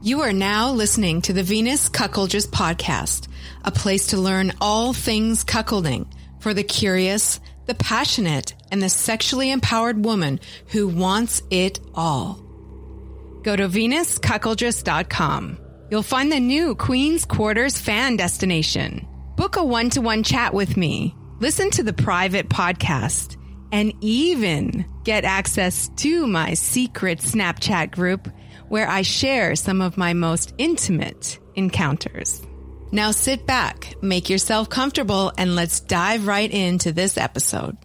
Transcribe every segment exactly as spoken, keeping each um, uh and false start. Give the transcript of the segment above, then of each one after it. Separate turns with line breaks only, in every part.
You are now listening to the Venus Cuckoldress podcast, a place to learn all things cuckolding for the curious, the passionate, and the sexually empowered woman who wants it all. Go to venus cuckoldress dot com. You'll find the new Queen's Quarters fan destination. Book a one-to-one chat with me, listen to the private podcast, and even get access to my secret Snapchat group where I share some of my most intimate encounters. Now sit back, make yourself comfortable, and let's dive right into this episode.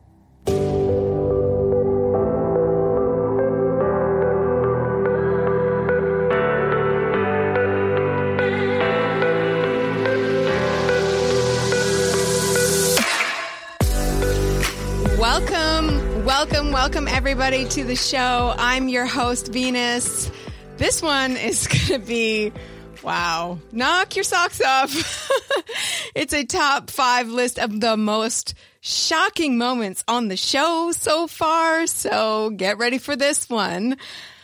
Welcome, welcome, welcome everybody to the show. I'm your host, Venus. This one is going to be, wow, knock your socks off. It's a top five list of the most shocking moments on the show so far. So get ready for this one.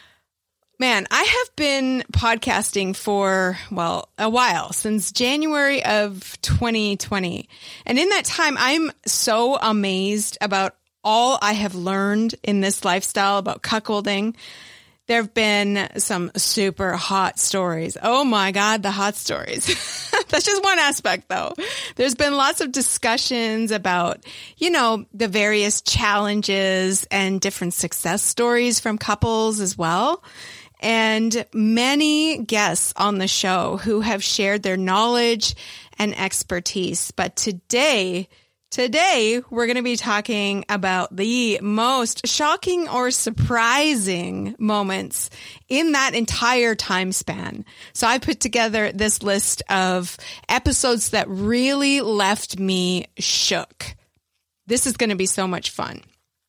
Man, I have been podcasting for, well, a while, since January of twenty twenty. And in that time, I'm so amazed about all I have learned in this lifestyle about cuckolding. There have been some super hot stories. Oh my God, the hot stories. That's just one aspect though. There's been lots of discussions about, you know, the various challenges and different success stories from couples as well. And many guests on the show who have shared their knowledge and expertise. But today, Today, we're going to be talking about the most shocking or surprising moments in that entire time span. So I put together this list of episodes that really left me shook. This is going to be so much fun.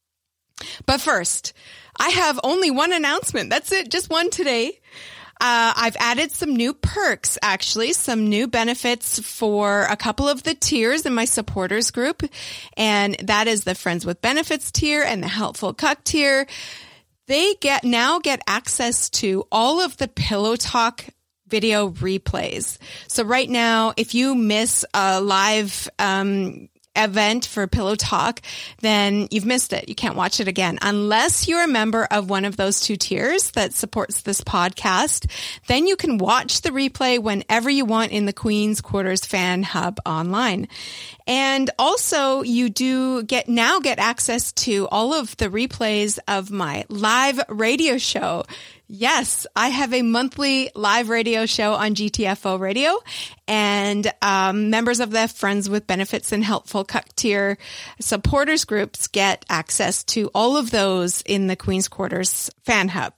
But first, I have only one announcement. That's it, just one today. Uh, I've added some new perks, actually, some new benefits for a couple of the tiers in my supporters group. And that is the Friends with Benefits tier and the Helpful Cuck tier. They get now get access to all of the Pillow Talk video replays. So right now, if you miss a live um event for Pillow Talk, then you've missed it. You can't watch it again. Unless you're a member of one of those two tiers that supports this podcast, then you can watch the replay whenever you want in the Queen's Quarters Fan Hub online. And also you do get now get access to all of the replays of my live radio show. Yes, I have a monthly live radio show on G T F O Radio, and um, members of the Friends with Benefits and Helpful Cuck tier supporters groups get access to all of those in the Queen's Quarters Fan Hub.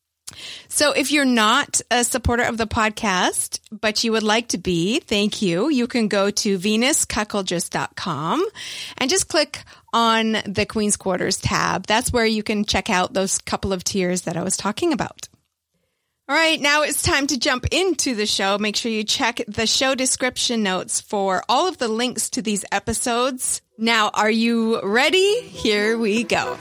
So if you're not a supporter of the podcast, but you would like to be, thank you. You can go to venus cuckoldress dot com and just click on the Queen's Quarters tab. That's where you can check out those couple of tiers that I was talking about. All right, now it's time to jump into the show. Make sure you check the show description notes for all of the links to these episodes. Now, are you ready? Here we go.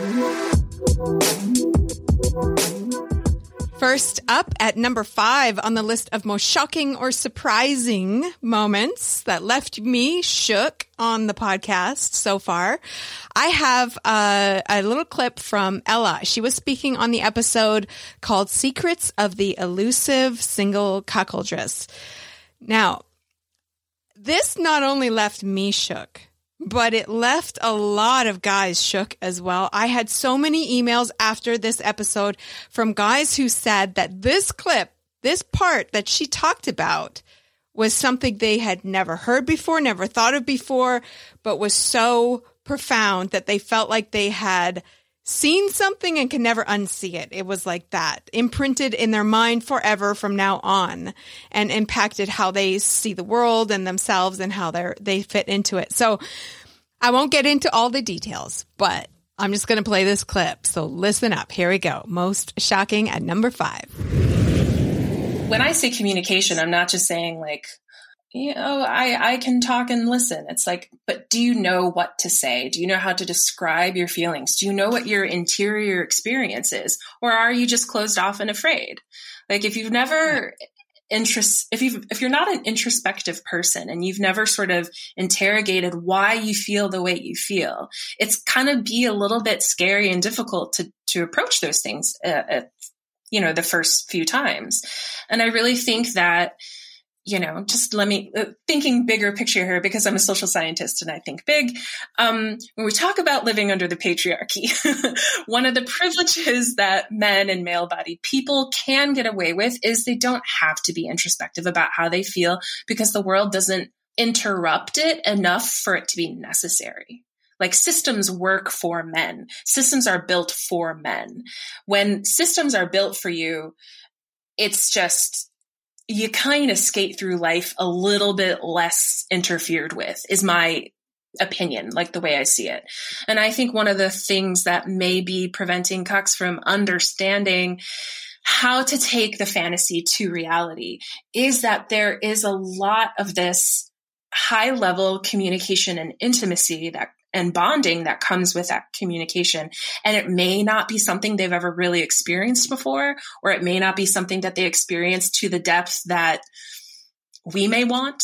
First up at number five on the list of most shocking or surprising moments that left me shook on the podcast so far, I have a, a little clip from Ella. She was speaking on the episode called Secrets of the Elusive Single Cuckoldress. Now, this not only left me shook, but it left a lot of guys shook as well. I had so many emails after this episode from guys who said that this clip, this part that she talked about, was something they had never heard before, never thought of before, but was so profound that they felt like they had seen something and can never unsee it. It was like that, imprinted in their mind forever from now on, and impacted how they see the world and themselves and how they they fit into it. So I won't get into all the details, but I'm just going to play this clip. So listen up. Here we go. Most shocking at number five.
When I say communication, I'm not just saying like, you know, I, I can talk and listen. It's like, but do you know what to say? Do you know how to describe your feelings? Do you know what your interior experience is? Or are you just closed off and afraid? Like if you've never interest, if you if you're not an introspective person and you've never sort of interrogated why you feel the way you feel, it's kind of be a little bit scary and difficult to to approach those things, uh, at, you know, the first few times. And I really think that, you know, just let me, uh, thinking bigger picture here, because I'm a social scientist and I think big. Um, when we talk about living under the patriarchy, one of the privileges that men and male-bodied people can get away with is they don't have to be introspective about how they feel, because the world doesn't interrupt it enough for it to be necessary. Like systems work for men. Systems are built for men. When systems are built for you, it's just, you kind of skate through life a little bit less interfered with, is my opinion, like the way I see it. And I think one of the things that may be preventing cucks from understanding how to take the fantasy to reality is that there is a lot of this high level communication and intimacy that and bonding that comes with that communication. And it may not be something they've ever really experienced before, or it may not be something that they experience to the depth that we may want.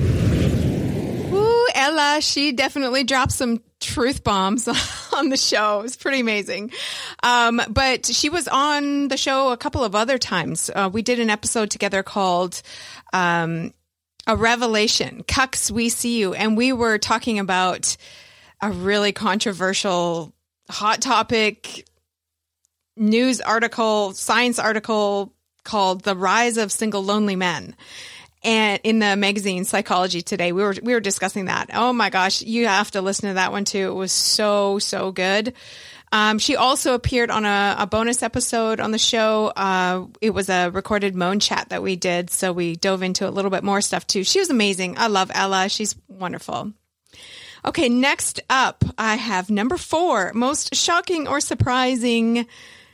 Ooh, Ella, she definitely dropped some truth bombs on the show. It was pretty amazing. Um, but she was on the show a couple of other times. Uh, we did an episode together called um, A Revelation, Cucks, We See You. And we were talking about a really controversial, hot topic news article, science article called The Rise of Single Lonely Men. And in the magazine Psychology Today, we were we were discussing that. Oh my gosh, you have to listen to that one too. It was so, so good. Um, she also appeared on a, a bonus episode on the show. Uh, it was a recorded Moan chat that we did, so we dove into a little bit more stuff too. She was amazing. I love Ella. She's wonderful. Okay, next up, I have number four, most shocking or surprising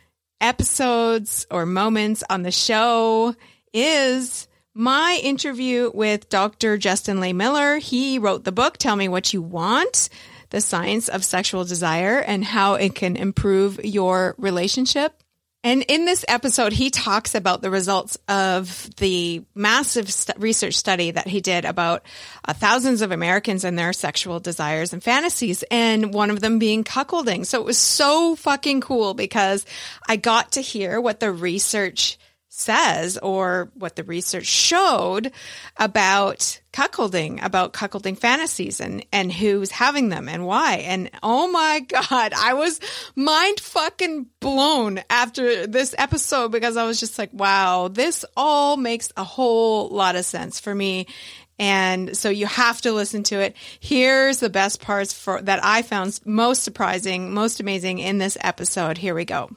episodes or moments on the show is my interview with Doctor Justin Lehmiller. He wrote the book, Tell Me What You Want, The Science of Sexual Desire and How It Can Improve Your Relationship. And in this episode, he talks about the results of the massive st- research study that he did about uh, thousands of Americans and their sexual desires and fantasies, and one of them being cuckolding. So it was so fucking cool because I got to hear what the research says, or what the research showed about cuckolding, about cuckolding fantasies and, and who's having them and why. And oh my God, I was mind fucking blown after this episode, because I was just like, wow, this all makes a whole lot of sense for me. And so you have to listen to it. Here's the best parts for that I found most surprising, most amazing in this episode. Here we go.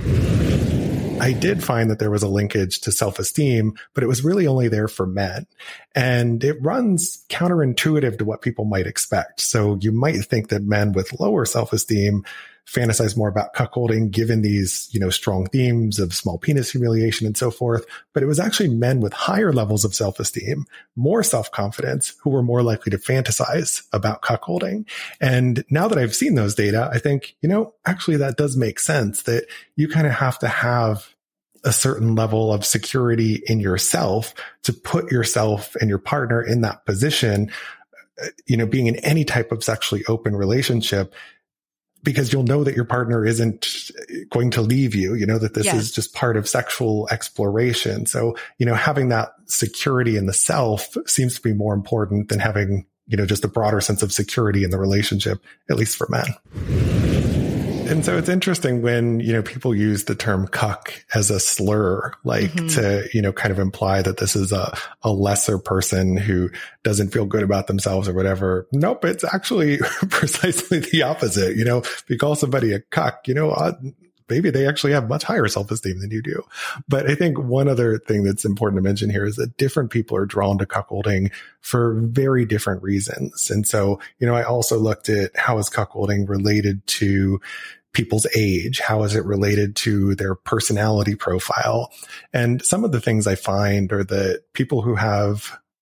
I did find that there was a linkage to self-esteem, but it was really only there for men. And it runs counterintuitive to what people might expect. So you might think that men with lower self-esteem fantasize more about cuckolding, given these, you know, strong themes of small penis humiliation and so forth. But it was actually men with higher levels of self-esteem, more self-confidence, who were more likely to fantasize about cuckolding. And now that I've seen those data, I think, you know, actually that does make sense, that you kind of have to have a certain level of security in yourself to put yourself and your partner in that position, you know, being in any type of sexually open relationship, because you'll know that your partner isn't going to leave you, you know, that this yes. is just part of sexual exploration. So, you know, having that security in the self seems to be more important than having, you know, just a broader sense of security in the relationship, at least for men. And so it's interesting when, you know, people use the term cuck as a slur, like mm-hmm. to, you know, kind of imply that this is a, a lesser person who doesn't feel good about themselves or whatever. Nope. It's actually precisely the opposite. You know, if you call somebody a cuck, you know, uh, maybe they actually have much higher self-esteem than you do. But I think one other thing that's important to mention here is that different people are drawn to cuckolding for very different reasons. And so, you know, I also looked at how is cuckolding related to people's age? How is it related to their personality profile? And some of the things I find are that people who have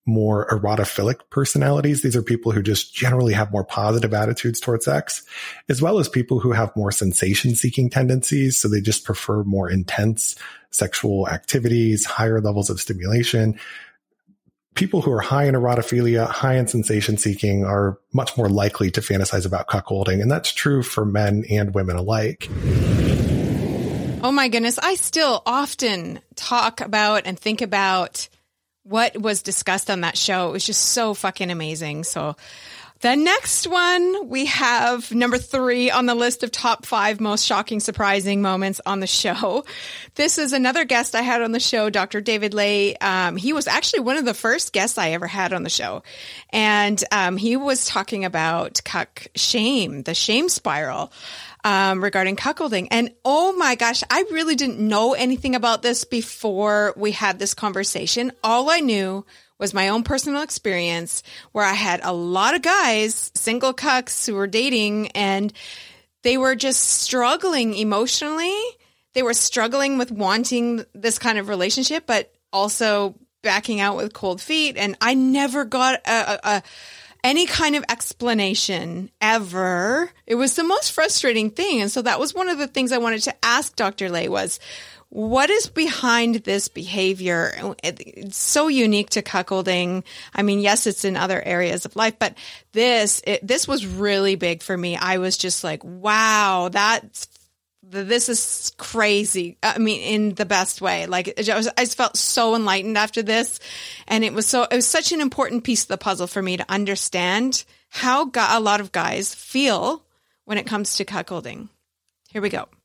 more erotophilic personalities. These are people who just generally have more positive attitudes towards sex, as well as people who have more sensation-seeking tendencies. So they just prefer more intense sexual activities, higher levels of stimulation. People who are high in erotophilia, high in sensation-seeking are much more likely to fantasize about cuckolding. And that's true for men and women alike.
Oh my goodness. I still often talk about and think about what was discussed on that show. It was just so fucking amazing. So the next one, we have number three on the list of top five most shocking, surprising moments on the show. This is another guest I had on the show, Doctor David Ley. Um, he was actually one of the first guests I ever had on the show. And um, he was talking about cuck shame, the shame spiral. Um, regarding cuckolding. And oh my gosh, I really didn't know anything about this before we had this conversation. All I knew was my own personal experience where I had a lot of guys, single cucks who were dating, and they were just struggling emotionally. They were struggling with wanting this kind of relationship, but also backing out with cold feet. And I never got a, a, a any kind of explanation ever. It was the most frustrating thing. And so that was one of the things I wanted to ask Doctor Ley was, what is behind this behavior? It's so unique to cuckolding. I mean, yes, it's in other areas of life, but this, it, this was really big for me. I was just like, wow, that's, this is crazy. I mean, in the best way. Like, I just, I just felt so enlightened after this. And it was so, it was such an important piece of the puzzle for me to understand how gu- a lot of guys feel when it comes to cuckolding. Here we go.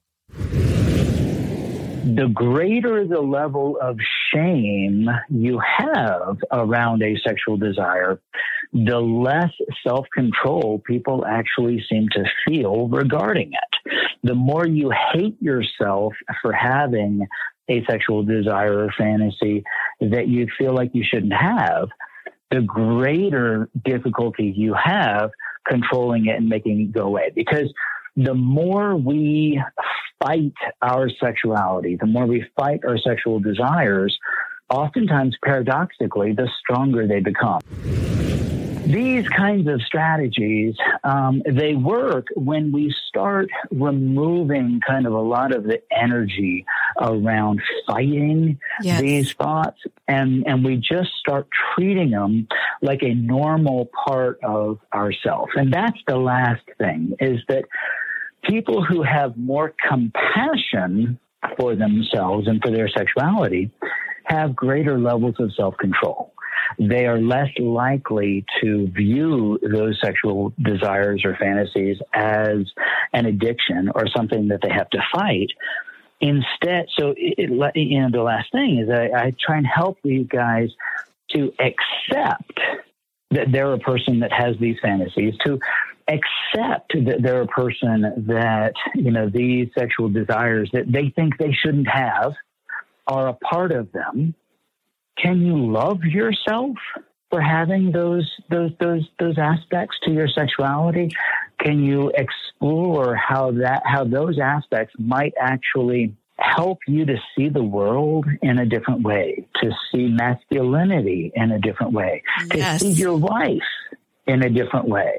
The greater the level of shame you have around a sexual desire, the less self-control people actually seem to feel regarding it. The more you hate yourself for having a sexual desire or fantasy that you feel like you shouldn't have, the greater difficulty you have controlling it and making it go away. Because the more we fight our sexuality, the more we fight our sexual desires, oftentimes, paradoxically, the stronger they become. These kinds of strategies, um, they work when we start removing kind of a lot of the energy around fighting yes. these thoughts, and, and we just start treating them like a normal part of ourself. And that's the last thing, is that people who have more compassion for themselves and for their sexuality have greater levels of self-control. They are less likely to view those sexual desires or fantasies as an addiction or something that they have to fight. Instead, so it, it, you know, the last thing is I, I try and help these guys to accept that they're a person that has these fantasies, to accept that they're a person that, you know, these sexual desires that they think they shouldn't have are a part of them. Can you love yourself for having those those those those aspects to your sexuality? Can you explore how that how those aspects might actually help you to see the world in a different way, to see masculinity in a different way, yes. to see your life in a different way?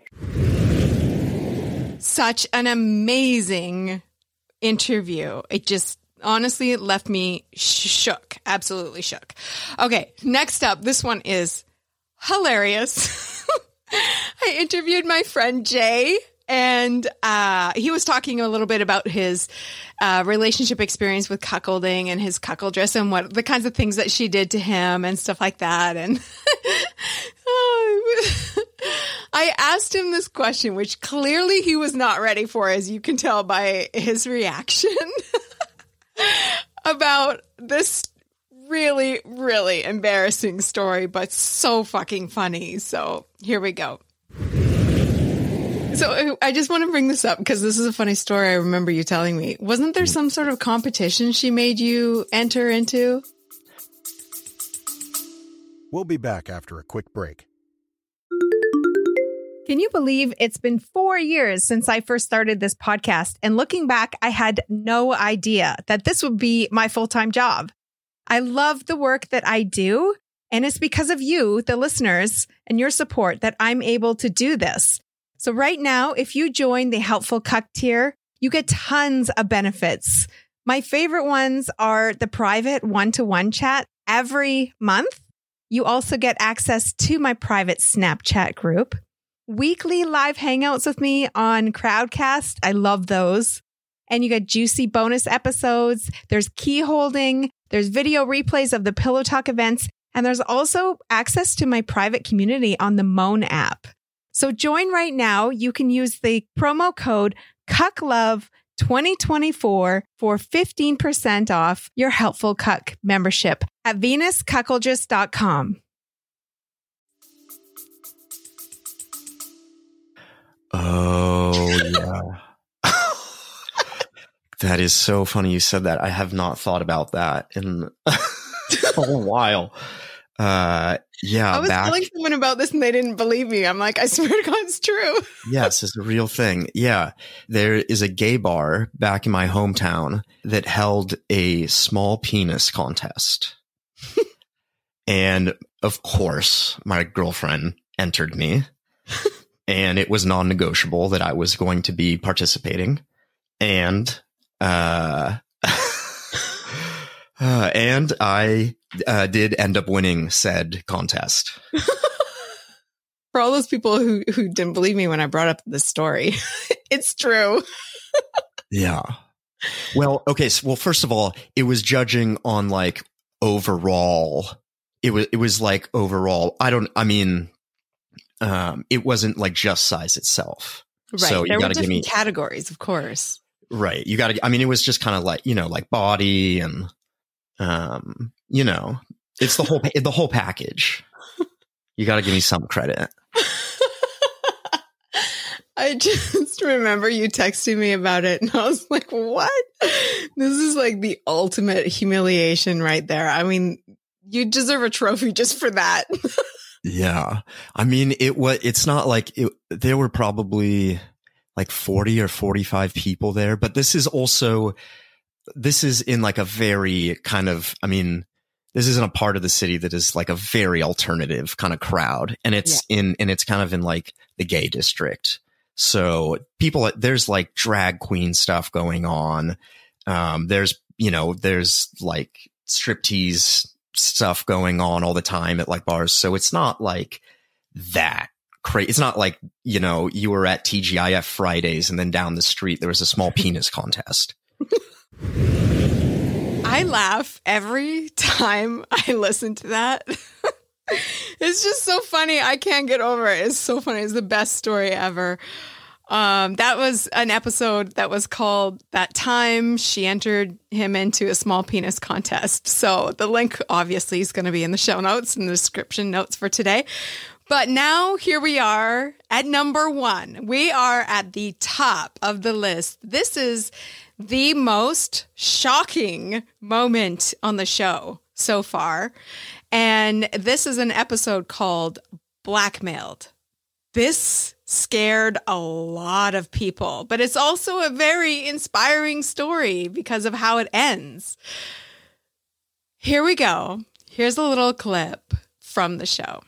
Such an amazing interview. It just honestly left me shook, absolutely shook. Okay, next up, this one is hilarious. I interviewed my friend Jay, and uh, he was talking a little bit about his uh, relationship experience with cuckolding and his cuckoldress and what the kinds of things that she did to him and stuff like that. And I asked him this question, which clearly he was not ready for, as you can tell by his reaction, about this really, really embarrassing story, but so fucking funny. So here we go. So I just want to bring this up because this is a funny story. I remember you telling me. Wasn't there some sort of competition she made you enter into?
We'll be back after a quick break.
Can you believe it's been four years since I first started this podcast? And looking back, I had no idea that this would be my full-time job. I love the work that I do, And it's because of you, the listeners, and your support that I'm able to do this. So right now, if you join the Helpful Cuck tier, you get tons of benefits. My favorite ones are the private one-to-one chat every month. You also get access to my private Snapchat group, weekly live hangouts with me on Crowdcast. I love those. And you get juicy bonus episodes. There's key holding. There's video replays of the Pillow Talk events. And there's also access to my private community on the Moan app. So join right now. You can use the promo code CUCKLOVE twenty twenty-four for fifteen percent off your Helpful Cuck membership at venus cuckoldress dot com.
Oh, yeah. That is so funny you said that. I have not thought about that in a while. Uh, yeah.
I was
back,
telling someone about this and they didn't believe me. I'm like, I swear to God, it's true.
Yes, it's a real thing. Yeah. There is a gay bar back in my hometown that held a small penis contest. And of course, my girlfriend entered me. And it was non-negotiable that I was going to be participating. And, uh, uh and I uh, did end up winning said contest.
For all those people who, who didn't believe me when I brought up this story, it's true.
Yeah. Well, okay. So, well, first of all, it was judging on like overall. It was, it was like overall. I don't, I mean, um, it wasn't like just size itself.
Right.
So
there
you
were
got to give me
categories, of course.
Right. You got to, I mean, it was just kind of like, you know, like body and, um, you know, it's the whole, the whole package. You got to give me some credit.
I just remember you texting me about it and I was like, what? This is like the ultimate humiliation right there. I mean, you deserve a trophy just for that.
Yeah. I mean, it was, it's not like it, there were probably like forty or forty-five people there, but this is also, this is in like a very kind of, I mean, this isn't a part of the city that is like a very alternative kind of crowd. And it's yeah. in, and it's kind of in like the gay district. So people, there's like drag queen stuff going on. Um, there's, you know, there's like striptease stuff going on all the time at like bars. So it's not like that crazy. It's not like, you know, you were at T G I F Fridays and then down the street, there was a small penis contest.
I laugh every time I listen to that. It's just so funny. I can't get over it. It's so funny. It's the best story ever. Um, that was an episode that was called That Time She Entered Him Into a Small Penis Contest. So the link obviously is going to be in the show notes and the description notes for today. But now here we are at number one. We are at the top of the list. This is the most shocking moment on the show so far. And this is an episode called Blackmailed. This scared a lot of people, but it's also a very inspiring story because of how it ends. Here we go. Here's a little clip from the show.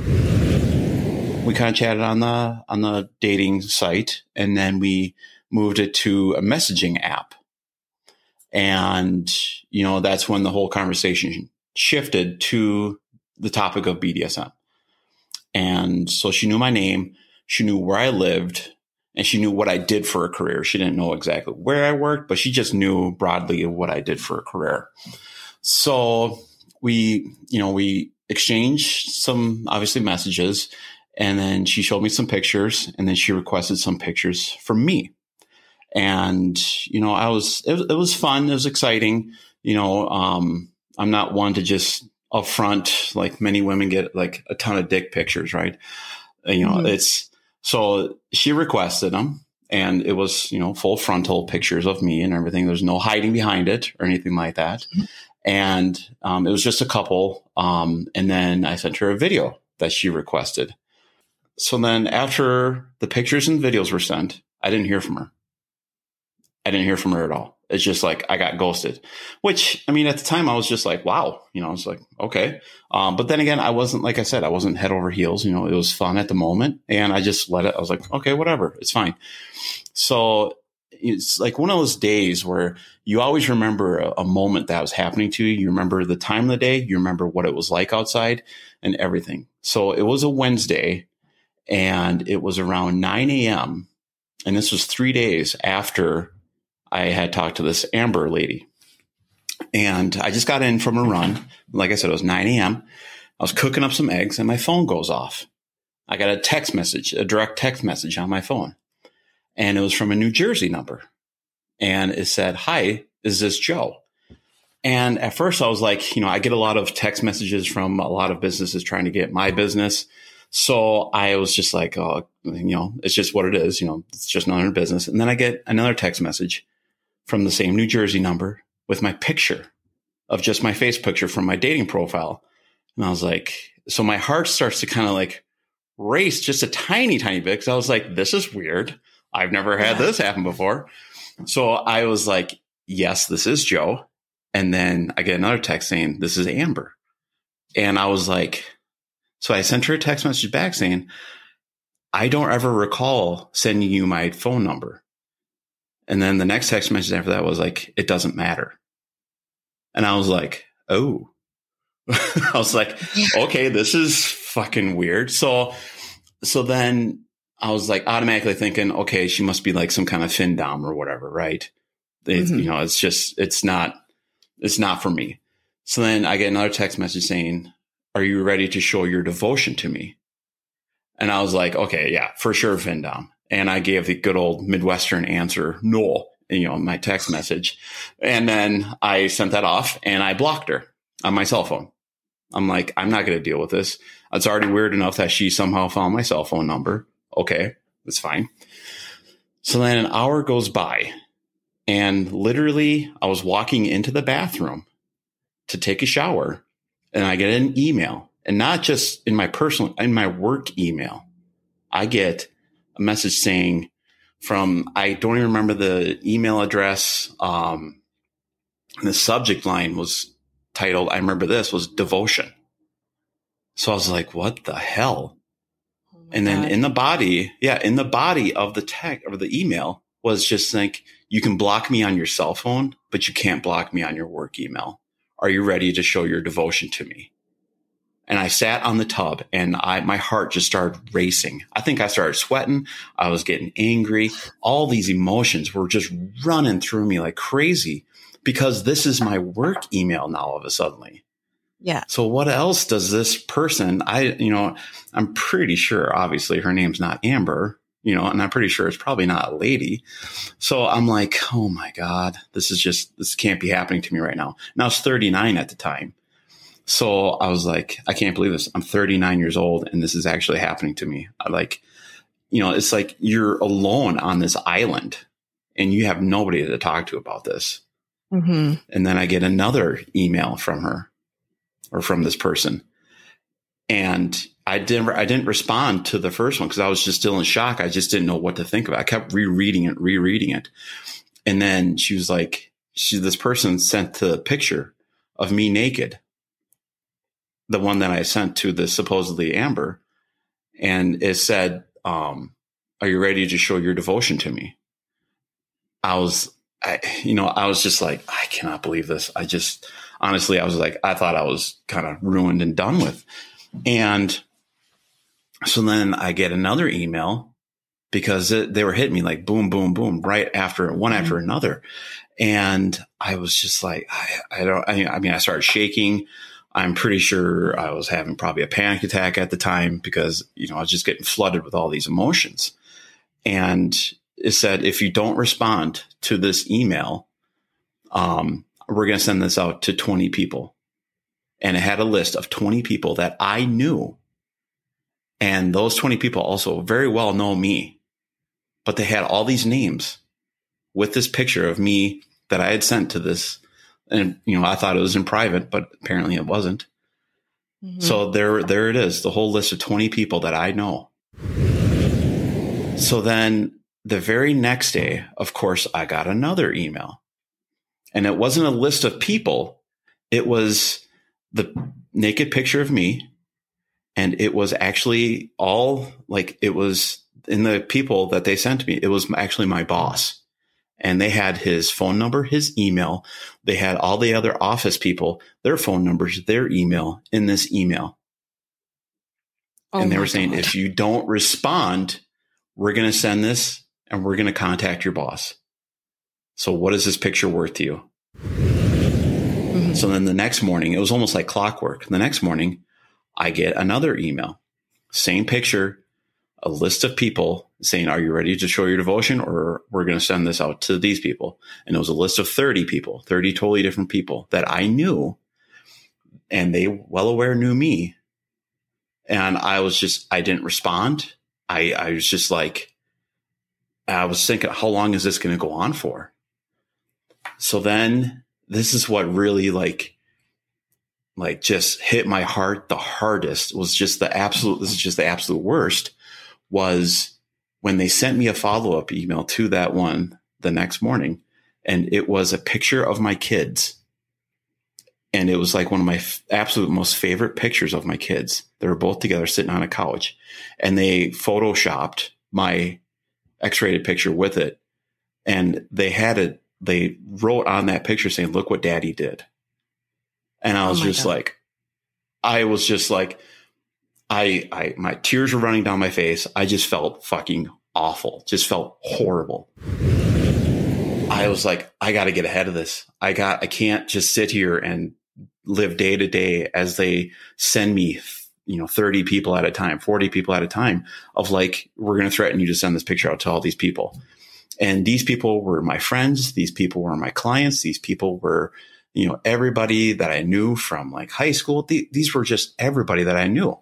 We kind of chatted on the on the dating site, and then we moved it to a messaging app. And, you know, that's when the whole conversation shifted to the topic of B D S M. And so she knew my name, she knew where I lived, and she knew what I did for a career. She didn't know exactly where I worked, but she just knew broadly what I did for a career. So we, you know, we exchanged some obviously messages, and then she showed me some pictures, and then she requested some pictures from me. And, you know, I was, it was, it was fun. It was exciting. You know, um, I'm not one to just upfront, like many women get like a ton of dick pictures, right? You know, mm-hmm. it's, so she requested them, and it was, you know, full frontal pictures of me and everything. There's no hiding behind it or anything like that. Mm-hmm. And, um, it was just a couple. Um, and then I sent her a video that she requested. So then after the pictures and videos were sent, I didn't hear from her. I didn't hear from her at all. It's just like I got ghosted, which, I mean, at the time I was just like, wow, you know, I was like, okay. Um, but then again, I wasn't, like I said, I wasn't head over heels. You know, it was fun at the moment and I just let it. I was like, okay, whatever. It's fine. So it's like one of those days where you always remember a, a moment that was happening to you. You remember the time of the day. You remember what it was like outside and everything. So it was a Wednesday and it was around nine a.m. And this was three days after I had talked to this Amber lady. And I just got in from a run. Like I said, it was nine a.m. I was cooking up some eggs and my phone goes off. I got a text message, a direct text message on my phone. And it was from a New Jersey number. And it said, hi, is this Joe? And at first I was like, you know, I get a lot of text messages from a lot of businesses trying to get my business. So I was just like, oh, you know, it's just what it is. You know, it's just another business. And then I get another text message from the same New Jersey number with my picture of just my face picture from my dating profile. And I was like, so my heart starts to kind of like race just a tiny, tiny bit. Cause I was like, this is weird. I've never had this happen before. So I was like, yes, this is Joe. And then I get another text saying, this is Amber. And I was like, so I sent her a text message back saying, I don't ever recall sending you my phone number. And then the next text message after that was like, it doesn't matter. And I was like, oh, I was like, okay, this is fucking weird. So, so then I was like automatically thinking, okay, she must be like some kind of fin dom or whatever. Right. They, mm-hmm. You know, it's just, it's not, it's not for me. So then I get another text message saying, are you ready to show your devotion to me? And I was like, okay, yeah, for sure, fin dom. And I gave the good old Midwestern answer, no, you know, my text message. And then I sent that off and I blocked her on my cell phone. I'm like, I'm not going to deal with this. It's already weird enough that she somehow found my cell phone number. Okay, that's fine. So then an hour goes by and literally I was walking into the bathroom to take a shower and I get an email, and not just in my personal, in my work email. I get a message saying from, I don't even remember the email address. Um, the subject line was titled, I remember this was devotion. So I was like, what the hell? Oh and then God. in the body, yeah, in the body of the text or the email was just like, you can block me on your cell phone, but you can't block me on your work email. Are you ready to show your devotion to me? And I sat on the tub and I, my heart just started racing. I think I started sweating. I was getting angry. All these emotions were just running through me like crazy because this is my work email now all of a sudden.
Yeah.
So what else does this person, I, you know, I'm pretty sure, obviously her name's not Amber, you know, and I'm pretty sure it's probably not a lady. So I'm like, oh my God, this is just, this can't be happening to me right now. And I was thirty-nine at the time. So I was like, I can't believe this. I'm thirty-nine years old and this is actually happening to me. I like, you know, it's like you're alone on this island and you have nobody to talk to about this.
Mm-hmm.
And then I get another email from her or from this person. And I didn't, I didn't respond to the first one because I was just still in shock. I just didn't know what to think about. I kept rereading it, rereading it. And then she was like, she, this person sent the picture of me naked. The one that I sent to the supposedly Amber. And it said, um, are you ready to show your devotion to me? I was, I, you know, I was just like, I cannot believe this. I just, honestly, I was like, I thought I was kind of ruined and done with. And so then I get another email because it, they were hitting me like boom, boom, boom, right after one after mm-hmm. another. And I was just like, I, I don't, I, I mean, I started shaking. I'm pretty sure I was having probably a panic attack at the time because, you know, I was just getting flooded with all these emotions. And it said, if you don't respond to this email, um, we're going to send this out to twenty people. And it had a list of twenty people that I knew. And those twenty people also very well know me, but they had all these names with this picture of me that I had sent to this. And, you know, I thought it was in private, but apparently it wasn't. Mm-hmm. So there, there it is. The whole list of twenty people that I know. So then the very next day, of course, I got another email And it wasn't a list of people. It was the naked picture of me. And it was actually all like, it was in the people that they sent me. It was actually my boss. And they had his phone number, his email. They had all the other office people, their phone numbers, their email in this email. Oh and they were saying, God. If you don't respond, we're going to send this and we're going to contact your boss. So what is this picture worth to you? Mm-hmm. So then the next morning, it was almost like clockwork. The next morning, I get another email, same picture, a list of people saying, are you ready to show your devotion, or we're going to send this out to these people? And it was a list of thirty people, thirty totally different people that I knew, and they well aware knew me. And I was just, I didn't respond. I, I was just like, I was thinking, how long is this going to go on for? So then this is what really like, like just hit my heart the hardest, was just the absolute, this is just the absolute worst, was when they sent me a follow-up email to that one the next morning. And it was a picture of my kids. And it was like one of my f- absolute most favorite pictures of my kids. They were both together sitting on a couch, and they photoshopped my X-rated picture with it. And they had it, they wrote on that picture saying, look what daddy did. And I was oh just God. like, I was just like, I, I, my tears were running down my face. I just felt fucking awful. Just felt horrible. I was like, I got to get ahead of this. I got, I can't just sit here and live day to day as they send me, you know, thirty people at a time, forty people at a time of like, we're going to threaten you to send this picture out to all these people. And these people were my friends. These people were my clients. These people were, you know, everybody that I knew from like high school. Th- these were just everybody that I knew.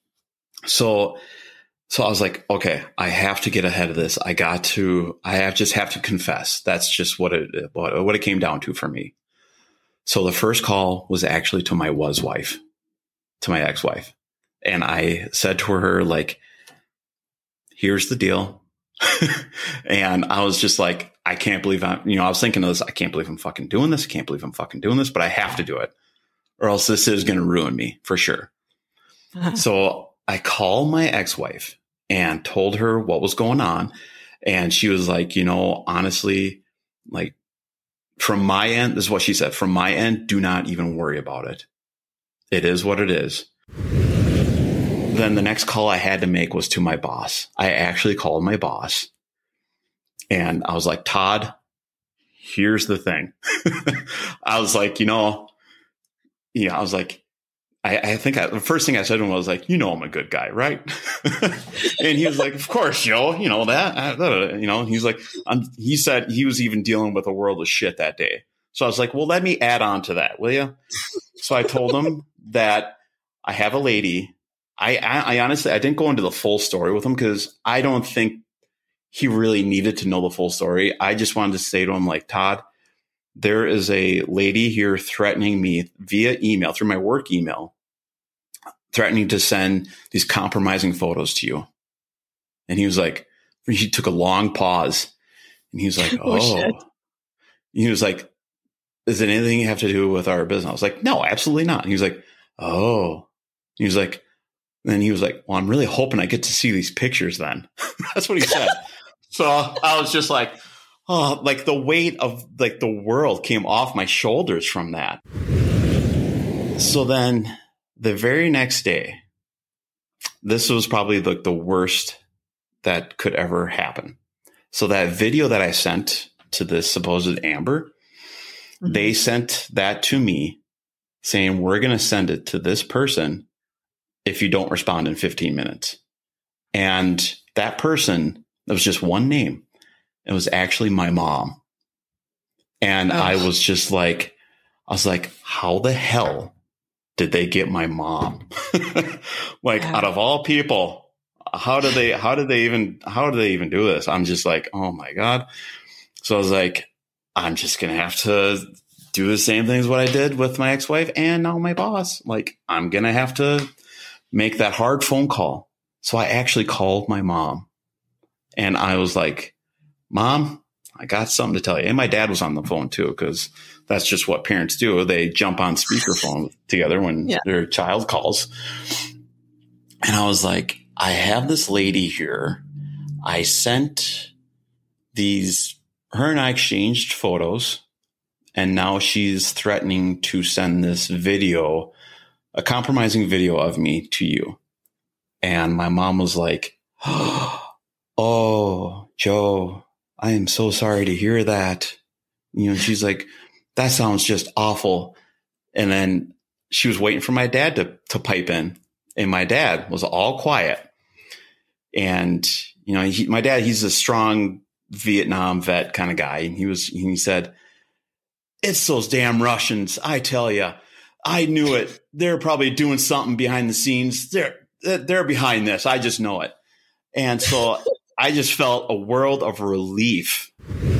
So, so I was like, okay, I have to get ahead of this. I got to, I have just have to confess. That's just what it, what, what it came down to for me. So the first call was actually to my was wife, to my ex-wife. And I said to her, like, here's the deal. And I was just like, I can't believe I'm, you know, I was thinking of this. I can't believe I'm fucking doing this. I can't believe I'm fucking doing this, but I have to do it, or else this is going to ruin me for sure. Uh-huh. So I called my ex-wife and told her what was going on. And she was like, you know, honestly, like from my end, this is what she said, from my end, do not even worry about it. It is what it is. Then the next call I had to make was to my boss. I actually called my boss and I was like, Todd, here's the thing. I was like, you know, yeah, I was like, I, I think I, the first thing I said to him was like, you know, I'm a good guy, right? And he was like, of course, Joe, you know that, I, you know, he's like, I'm, he said he was even dealing with a world of shit that day. So I was like, well, let me add on to that, will you? So I told him that I have a lady. I, I, I honestly, I didn't go into the full story with him because I don't think he really needed to know the full story. I just wanted to say to him, like, Todd, there is a lady here threatening me via email, through my work email, threatening to send these compromising photos to you. And he was like, he took a long pause and he was like, oh, oh he was like, is it anything you have to do with our business? I was like, no, absolutely not. And he was like, oh, he was like, then he was like, well, I'm really hoping I get to see these pictures then. That's what he said. So I was just like, oh, like the weight of like the world came off my shoulders from that. So then the very next day, this was probably like the worst that could ever happen. So that video that I sent to this supposed Amber, mm-hmm. they sent that to me saying, we're going to send it to this person if you don't respond in fifteen minutes. And that person, it was just one name. It was actually my mom. And oh. I was just like, I was like, how the hell did they get my mom? Like yeah. out of all people, how did they, how did they even, how did they even do this? I'm just like, oh my God. So I was like, I'm just going to have to do the same thing as what I did with my ex-wife and now my boss. Like, I'm going to have to make that hard phone call. So I actually called my mom and I was like, Mom, I got something to tell you. And my dad was on the phone too, because that's just what parents do. They jump on speakerphone together when yeah. their child calls. And I was like, I have this lady here. I sent these, her and I exchanged photos, and now she's threatening to send this video, a compromising video of me to you. And my mom was like, oh, Joe, I am so sorry to hear that. You know, she's like, that sounds just awful. And then she was waiting for my dad to, to pipe in, and my dad was all quiet. And, you know, he, my dad, he's a strong Vietnam vet kind of guy. And he was, he said, it's those damn Russians. I tell you, I knew it. They're probably doing something behind the scenes. They're, they're behind this. I just know it. And so I just felt a world of relief.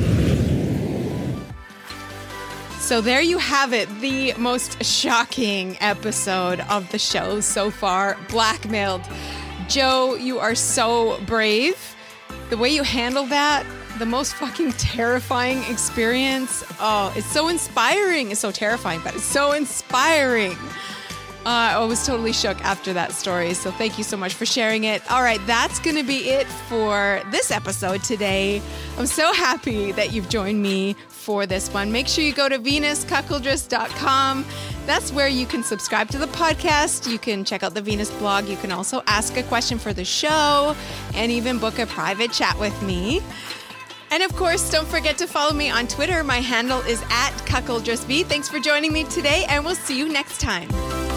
So there you have it, the most shocking episode of the show so far, Blackmailed. Joe, you are so brave. The way you handled that, the most fucking terrifying experience. Oh, it's so inspiring. It's so terrifying, but it's so inspiring. Uh, I was totally shook after that story. So thank you so much for sharing it. All right, that's going to be it for this episode today. I'm so happy that you've joined me for this one. Make sure you go to venus cuckoldress dot com. That's where you can subscribe to the podcast. You can check out the Venus blog. You can also ask a question for the show and even book a private chat with me. And of course, don't forget to follow me on Twitter. My handle is at cuckoldressb. Thanks for joining me today, and we'll see you next time.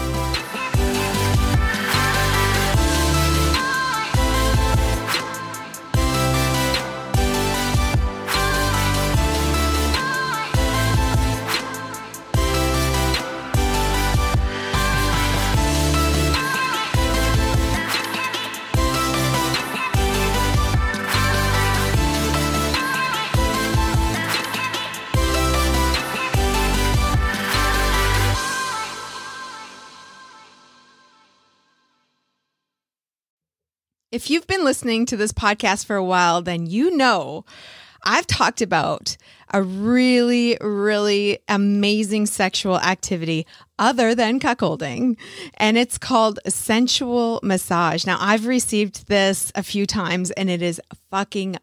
If you've been listening to this podcast for a while, then you know I've talked about a really, really amazing sexual activity other than cuckolding, and it's called sensual massage. Now, I've received this a few times, and it is fucking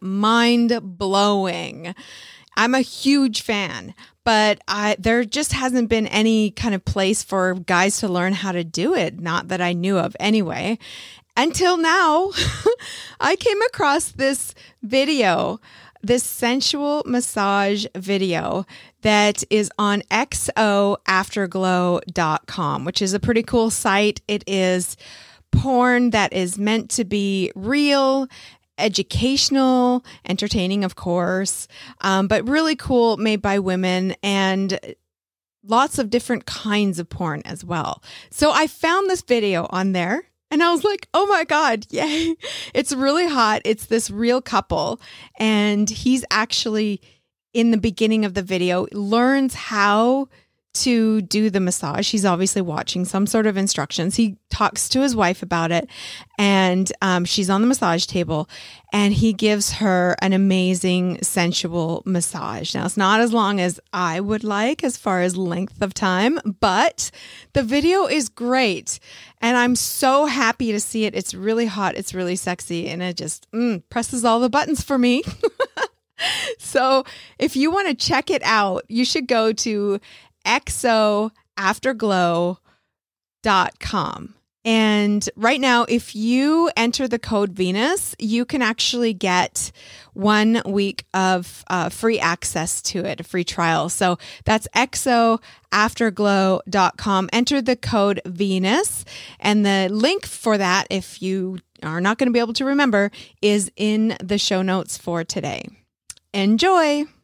mind-blowing. I'm a huge fan, but I there just hasn't been any kind of place for guys to learn how to do it, not that I knew of anyway. Until now, I came across this video, this sensual massage video that is on x o afterglow dot com, which is a pretty cool site. It is porn that is meant to be real, educational, entertaining, of course, um, but really cool, made by women, and lots of different kinds of porn as well. So I found this video on there. And I was like, oh my God, yay. It's really hot. It's this real couple. And he's actually, in the beginning of the video, learns how to do the massage. He's obviously watching some sort of instructions. He talks to his wife about it, and um, she's on the massage table, and he gives her an amazing sensual massage. Now, it's not as long as I would like as far as length of time, but the video is great, and I'm so happy to see it. It's really hot. It's really sexy, and it just mm, presses all the buttons for me. So if you want to check it out, you should go to x o afterglow dot com. And right now, if you enter the code Venus, you can actually get one week of uh, free access to it, a free trial. So that's x o afterglow dot com. Enter the code Venus, and the link for that, if you are not going to be able to remember, is in the show notes for today. Enjoy!